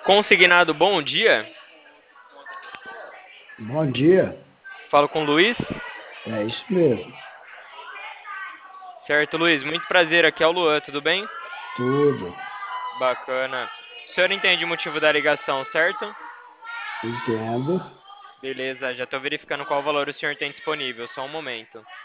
Consignado, bom dia. Bom dia, Falo com o Luiz. é isso mesmo, Certo, Luiz, muito prazer. Aqui é o Luan, tudo bem? tudo, Bacana. O senhor entende o motivo da ligação, certo? entendo. Beleza, já estou verificando qual valor o senhor tem disponível, só um momento.